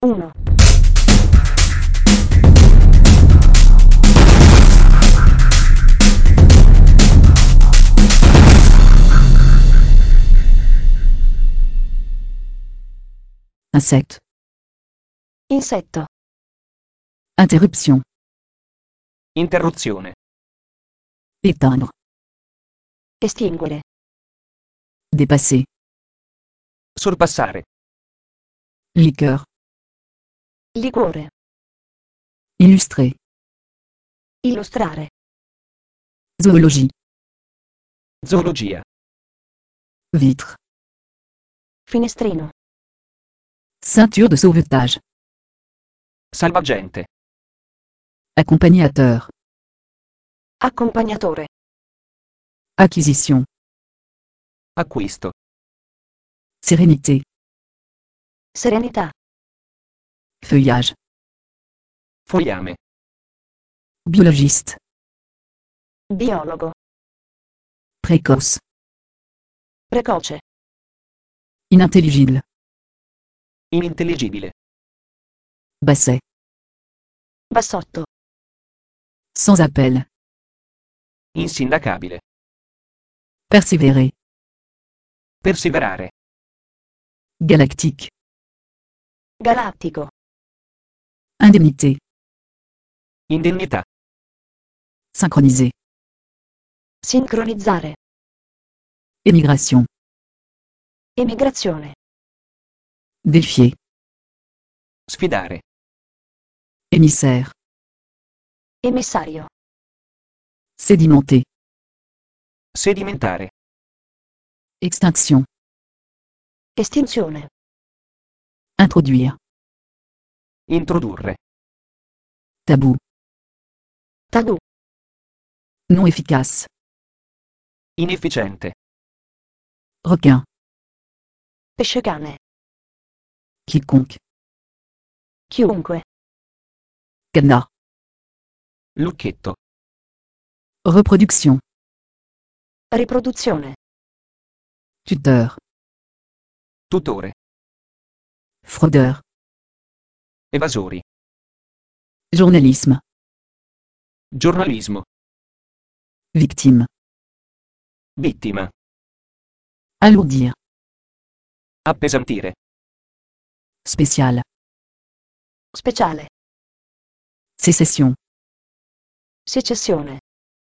1, Insecte. insetto, Interruption. Interruzione. Éteindre. estinguere, Dépasser. Sorpassare. Liqueur. liquore, Illustrer. illustrare, Zoologie. Zoologia. Vitre. finestrino, Ceinture de sauvetage. Salvagente. Accompagnateur. accompagnatore, Acquisition. Acquisto. Sérénité. serenità, Feuillage. Fogliame. Biologiste. biologo, Précoce. precoce, Inintelligible. Inintelligibile. Basset. bassotto, Sans appel. Insindacabile. Persévérer. Perseverare. Galactique. galattico, Indemnité. Indennità. Synchroniser. sincronizzare, Émigration. emigrazione, Défier. Sfidare. Émissaire. emissario, Sédimenter. Sedimentare. Extinction. estinzione, Introduire. Introdurre. Tabou. tabù, Non efficace. Inefficiente. Requin. pescecane, Quiconque. chiunque, Cadenas. Lucchetto. Reproduction. riproduzione, Tuteur. Tutore. Fraudeur. Evasori. Journalisme. Giornalismo. Victime. Vittima. Alourdir. Appesantire. Spécial. speciale, Sécession. secessione,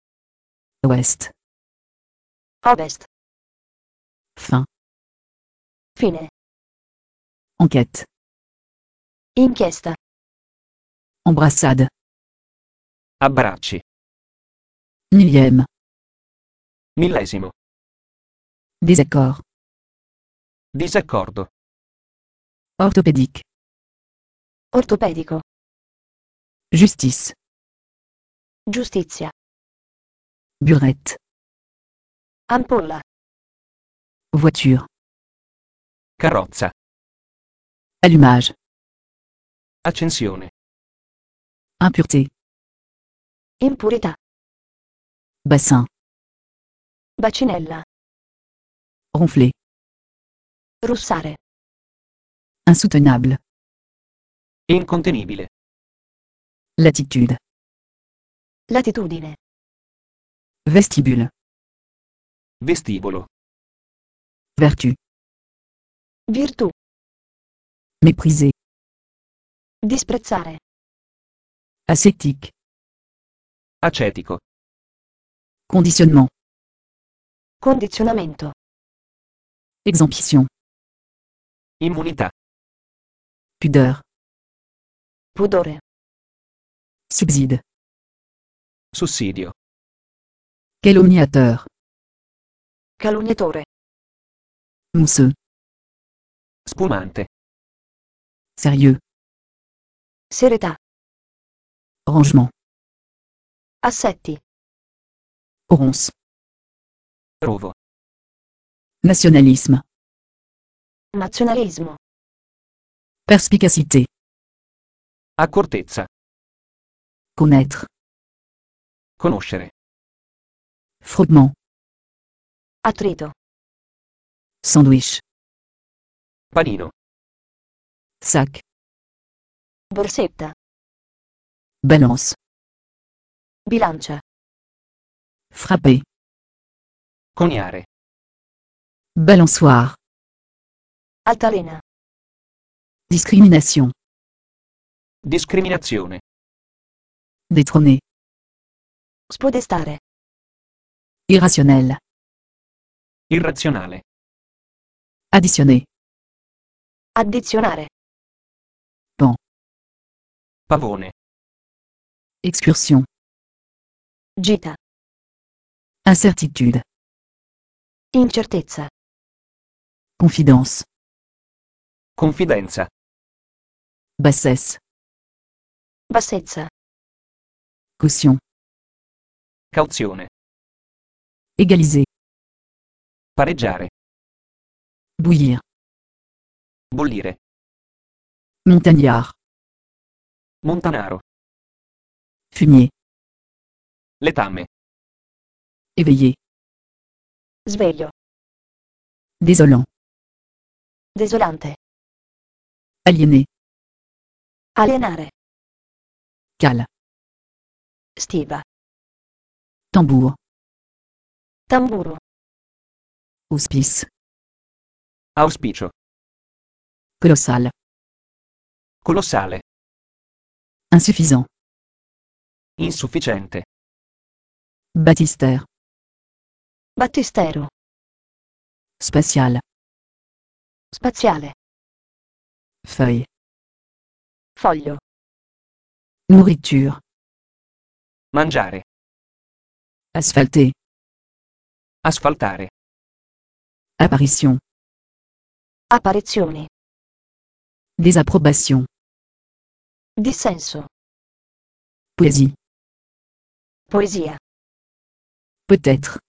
Ouest. ovest, Fin. fine, Enquête. inchiesta, Embrassade. Abbracci. Millième. Millesimo. Désaccord. Disaccordo. Orthopédique. ortopedico, Justice. giustizia, Burette. ampolla, Voiture. Carrozza. Allumage. Accensione. Impureté. impurità, Bassin. bacinella, Ronfler. russare, Insoutenable. Incontenibile. Latitude. latitudine, Vestibule. Vestibolo. Vertu. virtù, Mépriser. disprezzare, Ascétique. Acetico. Conditionnement. condizionamento, Exemption. Immunità. Pudeur. pudore, Subside. Sussidio. Calomniateur. calunniatore, Mousseux. Spumante. Sérieux. serietà, Rangement. assetti, Ronce. Rovo. Nationalisme. nazionalismo, Perspicacité. Accortezza. Connaître. Conoscere. Frottement. attrito, Sandwich. Panino. Sac. Borsetta. Balance. Bilancia. Frapper. Coniare. Balançoire. Altalena. Discrimination. Discriminazione. Détrôner. Spodestare. Irrationnel. Irrazionale. Additionner. Addizionare. Pavone. Excursion. Gita. Incertitude. Incertezza. Confidence. Confidenza. Bassesse. Bassezza. Caution. Cauzione. Égaliser. Pareggiare. Bouillir. Bollire. Montagnard. Montanaro. Fumier. Letame. Éveillé. Sveglio. Désolant. Desolante. Aliéné. Alienare. Cale. Stiva. Tambour. Tamburo. Auspice. Auspicio. Colossal. Colossale. Insuffisant. Insufficiente. Baptistère. Battistero. Spatial. Spaziale. Feuille. Foglio. Nourriture. Mangiare. Asphalté. Asfaltare. Apparition. Apparizioni. Désapprobation. Dissenso. Poésie. Poesia. Peut-être.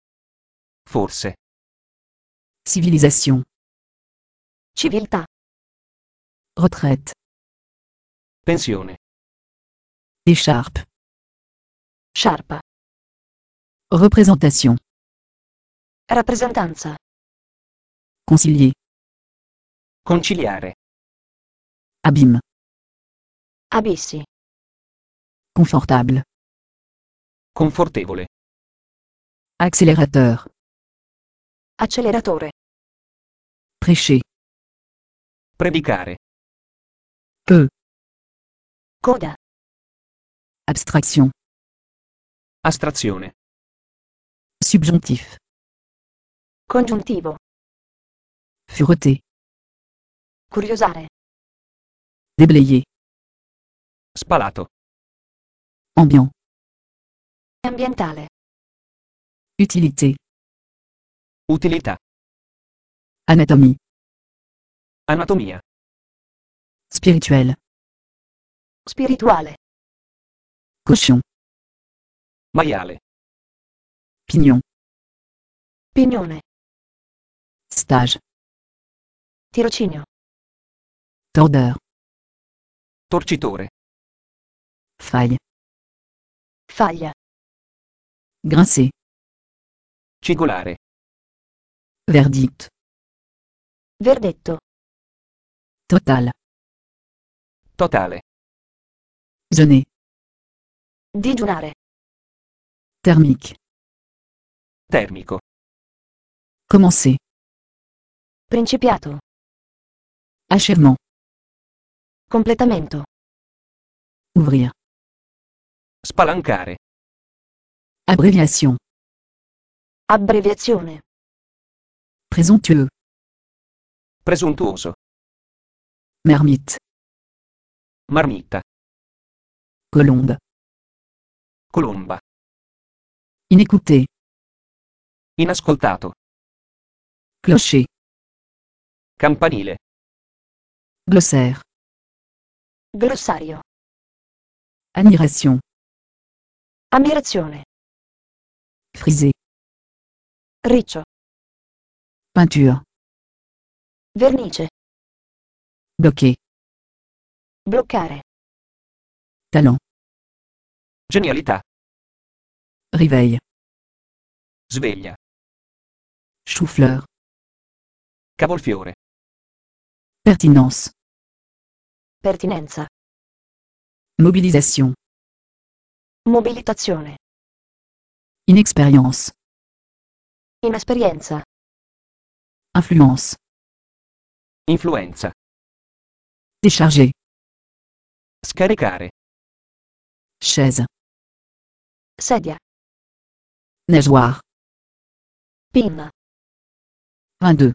Forse. Civilisation. Civiltà. Retraite. Pensione. Écharpe. Sciarpa. Représentation. Rappresentanza. Concilier. Conciliare. Abîme. Abissi. Confortable. Confortevole. Accélérateur. Acceleratore. Prêcher. Predicare. Peu. Coda. Abstraction. Astrazione. Subjonctif. Congiuntivo. Fureter. Curiosare. Déblayer. Spalato. Ambiant. Ambientale. Utilité. Utilità. Anatomie. Anatomia. Spirituel. Spirituale. Cochon. Maiale. Pignon. Pignone. Stage. Tirocinio. Tordeur. Torcitore. Faille. Faglia. Grincer. Cigolare. Verdict. Verdetto. Total. Totale. Jeûner. Digiunare. Thermique. Termico. Commencer. Principiato. Achèvement. Completamento. Ouvrir. Spalancare. Abréviation. Abbreviazione. Présomptueux. Presuntuoso. Mermite. Marmitta. Colombe. Colomba. Inécouté. Inascoltato. Clocher. Campanile. Glossaire. Glossario. Admiration. Ammirazione. Frisé. Riccio. Peinture. Vernice. Bloquer. Bloccare. Talent. Genialità. Réveil. Sveglia. Chou-fleur. Cavolfiore. Pertinence. Pertinenza. Mobilisation. Mobilitazione. Inexpérience. Inesperienza. Influence. Influenza. Décharger. Scaricare. Chaise. Sedia. Nageoire. Pinna. 22.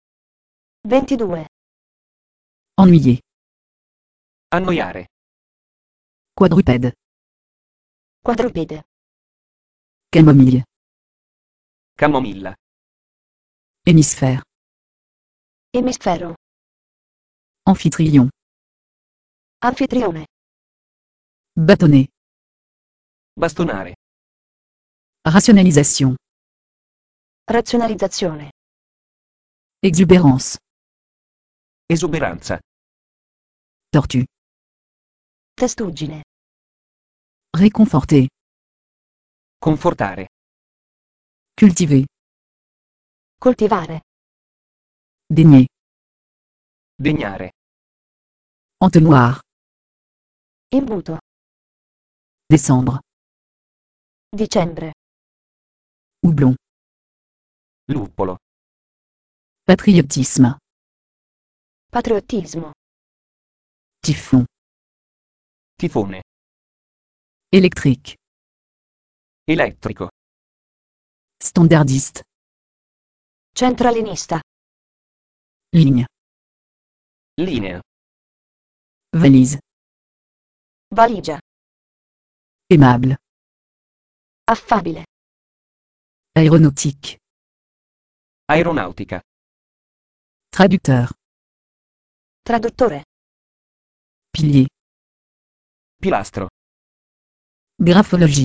22. Ennuyer. Annoiare. Quadrupède. Quadrupede. Camomille. Camomilla. Hémisphère. Emisfero. Amphitryon. Anfitrione. Bâtonnet. Bastonare. Rationalisation. Razionalizzazione. Exubérance. Esuberanza. Tortue. Testuggine. Réconforter. Confortare. Cultiver. Coltivare. Daigner. Degnare. Entonnoir. Imbuto. Décembre. Dicembre. Houblon. Luppolo. Patriotisme. Patriottismo. Typhon. Tifone. Électrique. Elettrico. Standardiste. Centralinista. Ligne. Linea. Valise. Valigia. Aimable. Affabile. Aéronautique. Aeronautica. Traducteur. Traduttore. Pilier. Pilastro. Graphologie.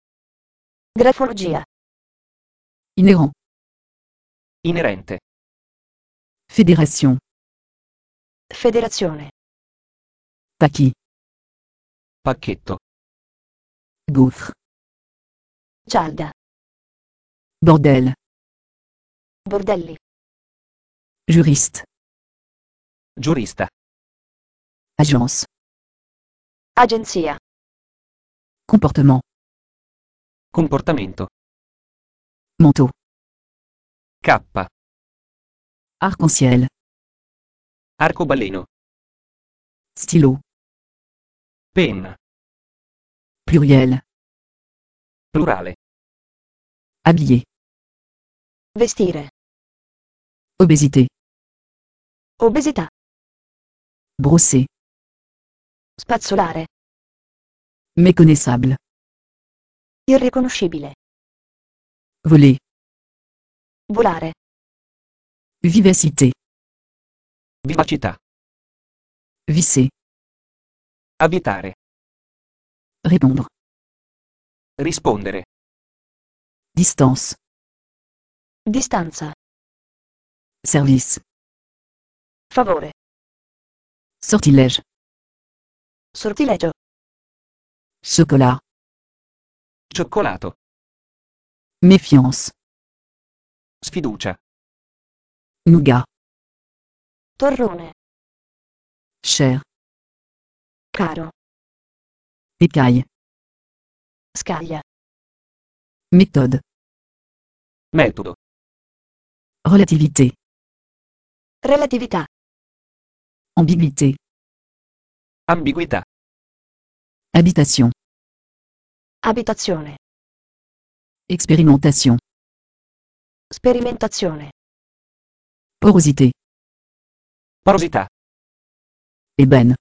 Grafologia. Inhérent. Inerente. Fédération. Federazione. Paquis. Pacchetto. Gaufre. Cialda. Bordel. Bordelli. Juriste. Giurista. Agence. Agenzia. Comportement. Comportamento. Manteau. Cappa. Arc-en-ciel. Arcobaleno. Stylo. Penna. Pluriel. Plurale. Habiller. Vestire. Obésité. Obesità. Brosser. Spazzolare. Méconnaissable. Irriconoscibile. Voler. Volare. Vivacité. Vivacità. Visser. Abitare. Répondre. Rispondere. Distance. Distanza. Service. Favore. Sortilège. Sortilegio. Chocolat. Cioccolato. Méfiance. Sfiducia. Nougat. Torrone. Cher. Caro. Écaille. Scaglia. Méthode. Metodo. Relativité. Relatività. Ambiguïté. Ambiguità. Habitation. Abitazione. Expérimentation. Sperimentazione. Porosité. Porosità. Ébène.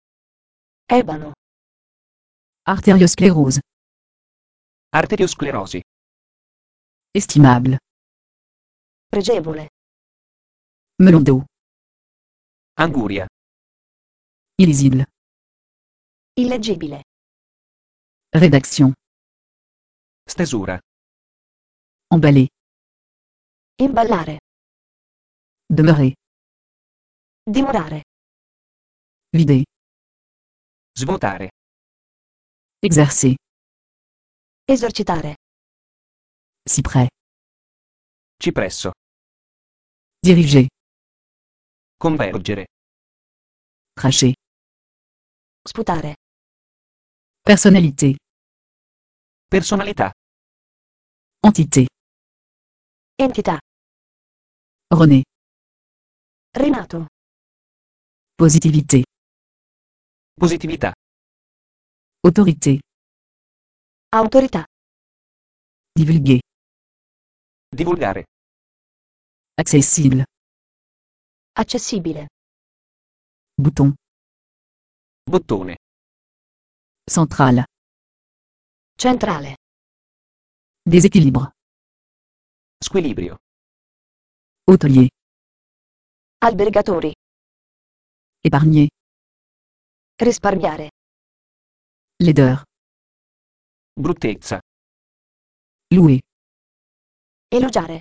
Ebano. Artériosclérose. Arteriosclerosi. Estimable. Pregevole. Melon d'eau. Anguria. Illisible. Illeggibile. Rédaction. Stesura. Emballer. Imballare. Demeurer. Dimorare. Vider. Svuotare. Exercer. Esercitare. Cyprès. Cipresso. Diriger. Convergere. Cracher. Sputare. Personnalité. Personalità. Entité. Entità. René. Renato. Positivité. Positività. Autorité. Autorità. Divulguer. Divulgare. Accessible. Accessibile. Bouton. Bottone. Centrale. Centrale. Déséquilibre. Squilibrio. Hôtelier. Albergatori. Épargner. Risparmiare. Laideur. Bruttezza. Louer. Elogiare.